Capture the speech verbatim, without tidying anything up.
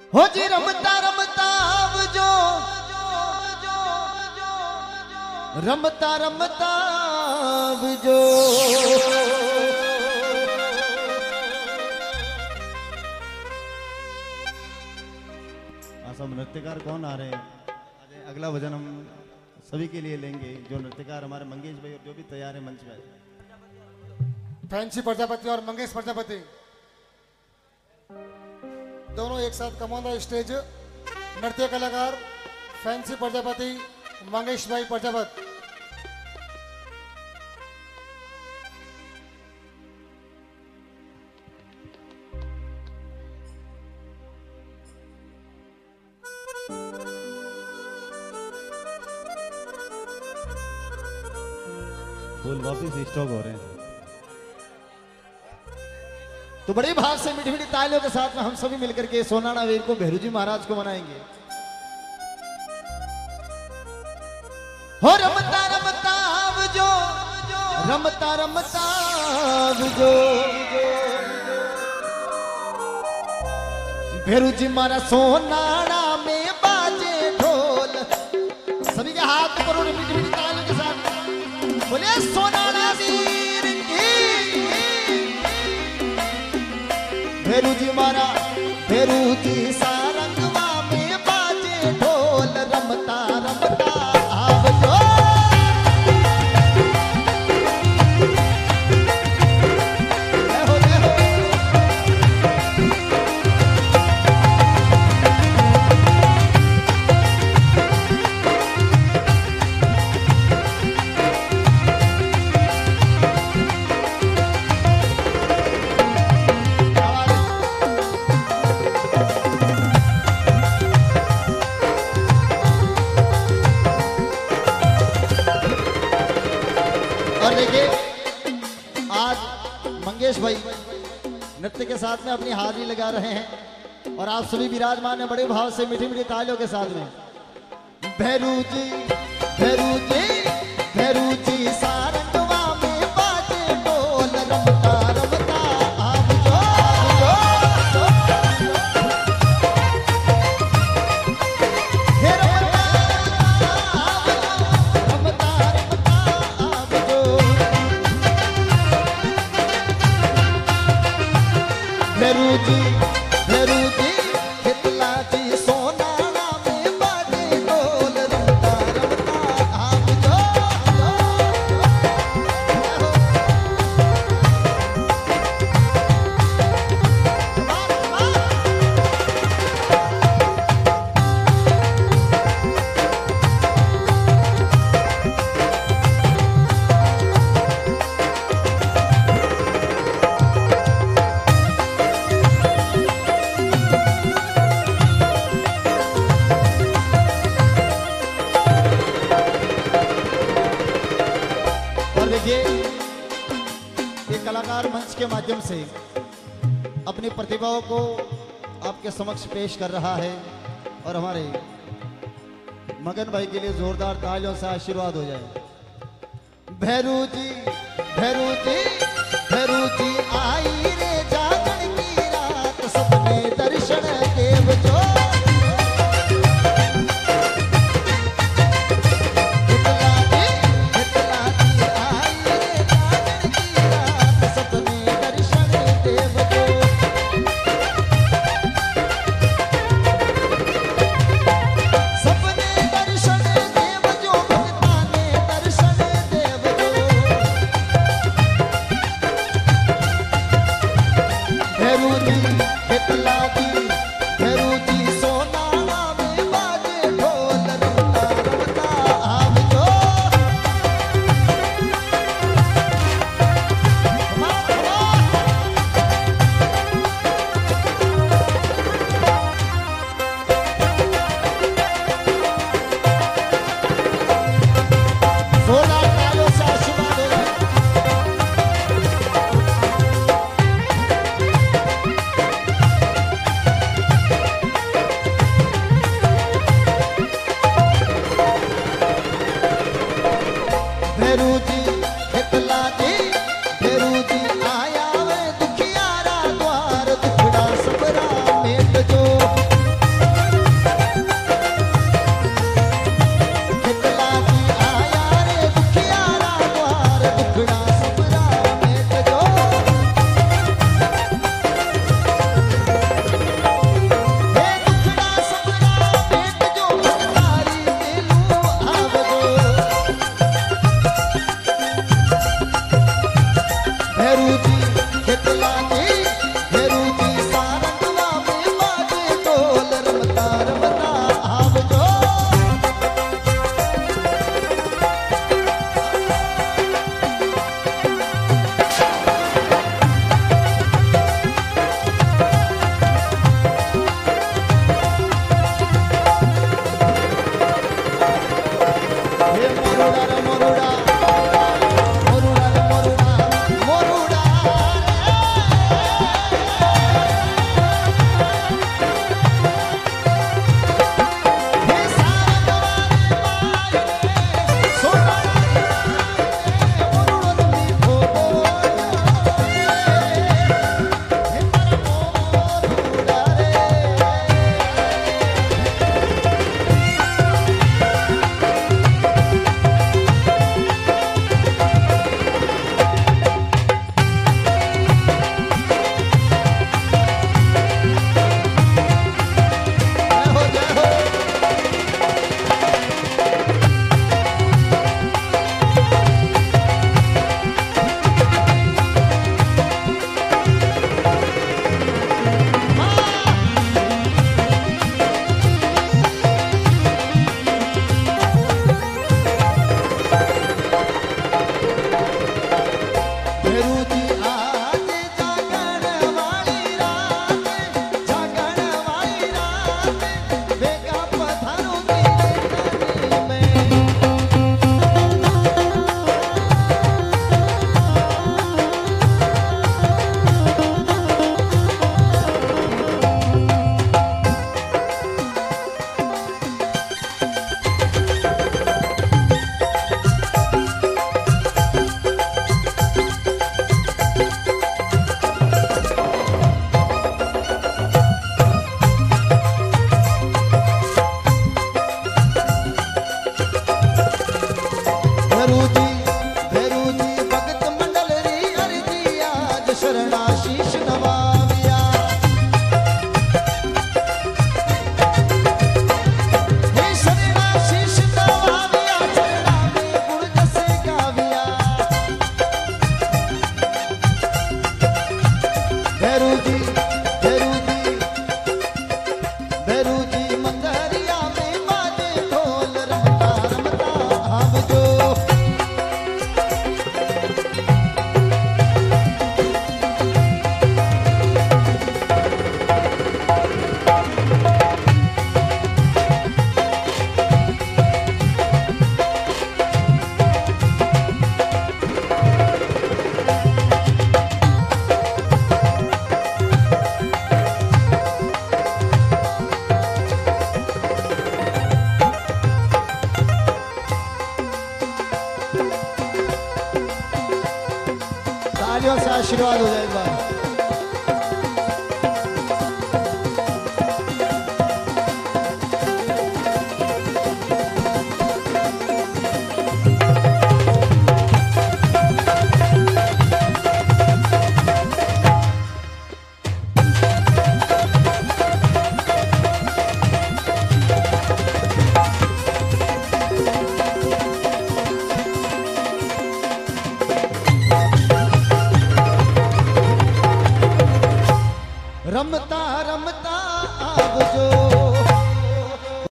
हो जी रमता रमता जो रमता रमता जो सब नृत्यकार कौन आ रहे हैं? अगला भजन हम सभी के लिए लेंगे, जो नृत्यकार हमारे मंगेश भाई और जो भी तैयार है मंच में। फैंसी प्रजापति और मंगेश प्रजापति दोनों एक साथ कम ऑन द स्टेज। नृत्य कलाकार फैंसी प्रजापति, मंगेश भाई प्रजापति। फूल वापिस स्टॉक हो रहे हैं। तो बड़े भाव से मीठी मीठी तालियों के साथ में हम सभी मिलकर के सोनाना वीर को भैरू जी महाराज को मनाएंगे। हो रमता रमता जो रमता रमता जो भैरू जी महाराज सोनाना में बाजे ढोल। सभी के हाथ ऊपर और मीठी मीठी तालियों के साथ बोले सोनाना वीर की। भैरू जी मारा भैरू जी सारंगवा में बाजे ढोल। रमता रमता आव जो हो हो। और देखिए आज मंगेश भाई नृत्य के साथ में अपनी हाजिरी लगा रहे हैं और आप सभी विराजमान हैं बड़े भाव से मीठी मीठी तालियों के साथ में। भैरू जी भैरू जी भैरू जी सारंगवा में बाजे ढोल। रमता रमता आप जो हे रमता आप जो रमता रमता आप जो भैरू जी भैरू जी हितला जी सोनाना में बाजे ढोल। रमता रमता आप जो और देखिए ये कलाकार मंच के माध्यम से अपनी प्रतिभाओं को आपके समक्ष पेश कर रहा है और हमारे मगन भाई के लिए जोरदार तालियों से आशीर्वाद हो जाए। भैरू जी भैरू जी भैरू जी आई रे जागरण की रात सपने दर्शन देव जो। हितला जी हितला जी आई रे जागरण की रात सपने दर्शन देव जो। सपने दर्शन देव जो भक्ता ने दर्शन देव जो। आशीर्वाद हो जाए एक बार। रमता रमता अब जो